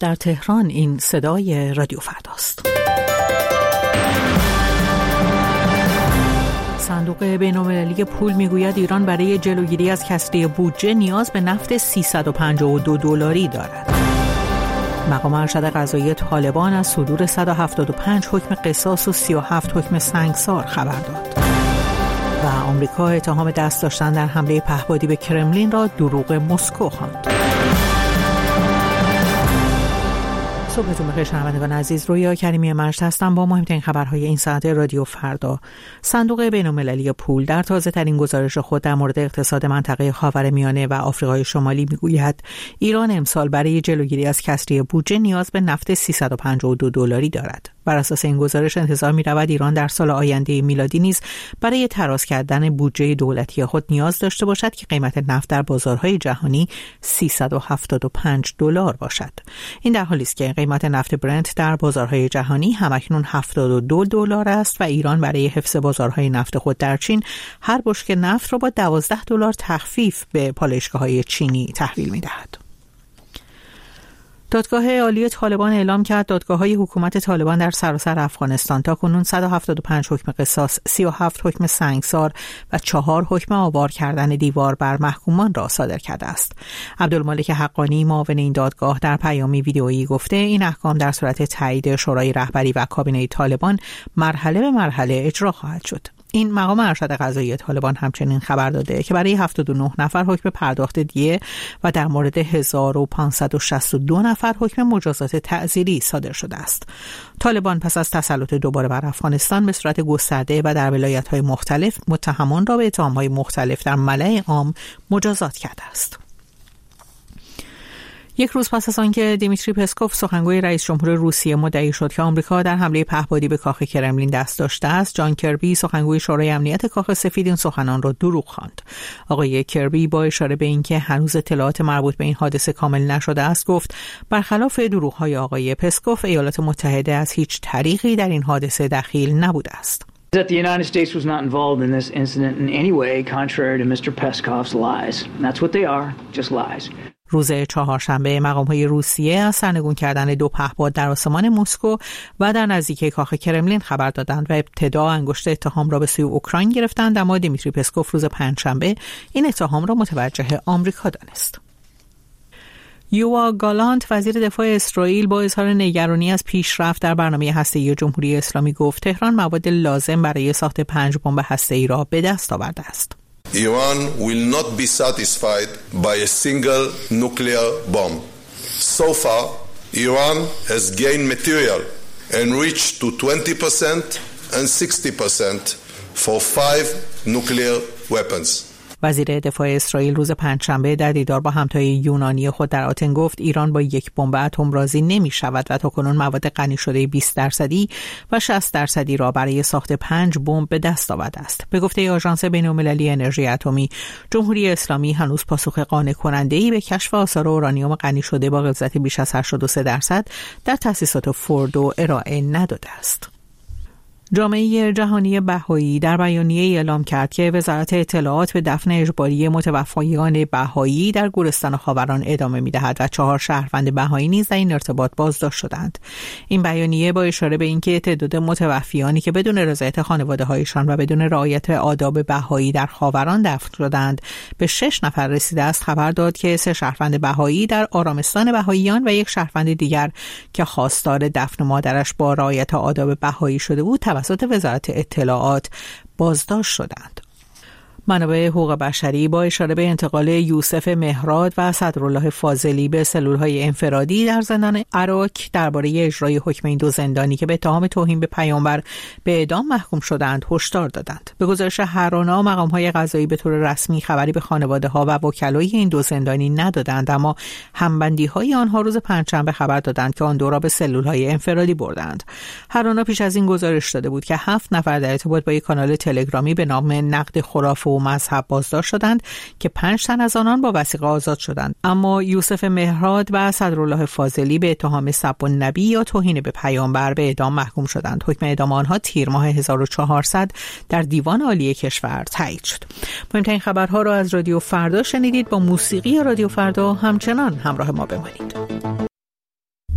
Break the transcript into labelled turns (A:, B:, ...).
A: در تهران این صدای رادیو فرداست. صندوق بین‌المللی پول میگوید ایران برای جلوگیری از کسری بودجه نیاز به نفت $352 دارد. مقام ارشد قضایی طالبان از صدور 175 حکم قصاص و 37 حکم سنگسار خبر داد. و آمریکا اتهام دست داشتن در حمله پهپادی به کرملین را دروغ مسکو خواند. صبحتون بخیر شنوندگان عزیز، رویا کریمی مجد هستم با مهمترین خبرهای این ساعت رادیو فردا. صندوق بین‌المللی پول در تازه‌ترین گزارش خود در مورد اقتصاد منطقه خاورمیانه و آفریقای شمالی میگوید ایران امسال برای جلوگیری از کسری بودجه نیاز به نفت $352 دارد. بر اساس این گزارش انتظار می‌رود ایران در سال آینده میلادی نیز برای تراز کردن بودجه دولتی خود نیاز داشته باشد که قیمت نفت در بازارهای جهانی $375 باشد. این در حالی است که قیمت نفت برنت در بازارهای جهانی همکنون $72 است و ایران برای حفظ بازارهای نفت خود در چین هر بشکه نفت را با $12 تخفیف به پالایشگاه‌های چینی تحویل می‌دهد. دادگاه عالی طالبان اعلام کرد دادگاه‌های حکومت طالبان در سراسر افغانستان تاکنون 175 حکم قصاص، 37 حکم سنگسار و 4 حکم آوار کردن دیوار بر محکومان را صادر کرده است. عبدالمالک حقانی معاون این دادگاه در پیامی ویدئویی گفته این احکام در صورت تایید شورای رهبری و کابینه طالبان مرحله به مرحله اجرا خواهد شد. این مقام ارشد قضایی طالبان همچنین خبر داده که برای 79 نفر حکم پرداخت دیه و در مورد 1562 نفر حکم مجازات تعزیری صادر شده است. طالبان پس از تسلط دوباره بر افغانستان به صورت گسترده و در ولایت‌های مختلف متهمان را به اتهام‌های مختلف در ملأ عام مجازات کرده است. یک روز پس از آنکه دیمیتری پسکوف سخنگوی رئیس جمهور روسیه مدعی شد که آمریکا در حمله پهپادی به کاخ کرملین دست داشته است، جان کربی سخنگوی شورای امنیت کاخ سفید این سخنان را دروغ خواند. آقای کربی با اشاره به اینکه هنوز اطلاعات مربوط به این حادثه کامل نشده است گفت برخلاف دروغ‌های آقای پسکوف ایالات متحده از هیچ طریقی در این حادثه دخیل نبوده است.
B: That the United States was not involved in this incident in any way contrary to Mr. Peskov's lies. And that's what they are, just lies.
A: روز چهارشنبه مقام‌های روسیه از سرنگون کردن 2 پهپاد در آسمان مسکو و در نزدیکی کاخ کرملین خبر دادند و ابتدا انگشت اتهام را به سوی اوکراین گرفتند، اما دیمیتری پسکوف روز پنجشنبه این اتهام را متوجه آمریکا دانست. یوآ گالانت وزیر دفاع اسرائیل با اظهار نگرانی از پیشرفت در برنامه هسته‌ای جمهوری اسلامی گفت تهران مواد لازم برای ساخت 5 بمب هسته‌ای را به دست آورده است.
C: Iran will not be satisfied by a single nuclear bomb. So far, Iran has gained material enriched to 20% and 60% for 5 nuclear weapons.
A: وزیر دفاع اسرائیل روز پنجشنبه در دیدار با همتای یونانی خود در آتن گفت ایران با یک بمب اتم راضی نمی شود و تاکنون مواد غنی شده 20% و 60% را برای ساخت 5 بمب به دست آورده است. به گفته آژانس بین‌المللی انرژی اتمی، جمهوری اسلامی هنوز پاسخ قانع کننده‌ای به کشف آثار اورانیوم غنی شده با غلظت بیش از 83% در تأسیسات فوردو ارائه نداده است. جامعه جهانی بهایی در بیانیه‌ای اعلام کرد که وزارت اطلاعات به دفن اجباری متوفیان بهایی در گورستان خاوران ادامه می‌دهد و 4 شهروند بهایی نیز در این ارتباط بازداشت شدند. این بیانیه با اشاره به اینکه تعداد متوفیانی که بدون رضایت خانواده‌هایشان و بدون رعایت آداب بهایی در خاوران دفن شدند به 6 نفر رسیده است خبر داد که 3 شهروند بهایی در آرامستان بهاییان و یک شهروند دیگر که خواستار دفن مادرش با رعایت آداب بهایی شده بود توسط وزارت اطلاعات بازداشت شدند. منابع حقوق بشری با اشاره به انتقال یوسف مهراد و صدرالله فاضلی به سلول‌های انفرادی در زندان عراک درباره اجرای حکم این 2 زندانی که به اتهام توهین به پیامبر به اعدام محکوم شدند هشدار دادند. به گزارش هرانا مقام‌های قضایی به طور رسمی خبری به خانواده‌ها و وکلای این 2 زندانی ندادند، اما همبندی‌های آنها روز پنجشنبه خبر دادند که آن 2 را به سلول‌های انفرادی بردند. هرانا پیش از این گزارش داده بود که 7 نفر در ارتباط با یک کانال تلگرامی به نام نقد خرافه و مذهب بازداشت شدند که 5 تن از آنان با وثیقه آزاد شدند، اما یوسف مهراد و صدرالله فاضلی به اتهام سب النبی یا توهین به پیامبر به اعدام محکوم شدند. حکم اعدام آنها تیر ماه 1400 در دیوان عالی کشور تایید شد. مهمترین خبرها را از رادیو فردا شنیدید. با موسیقی رادیو فردا همچنان همراه ما بمانید.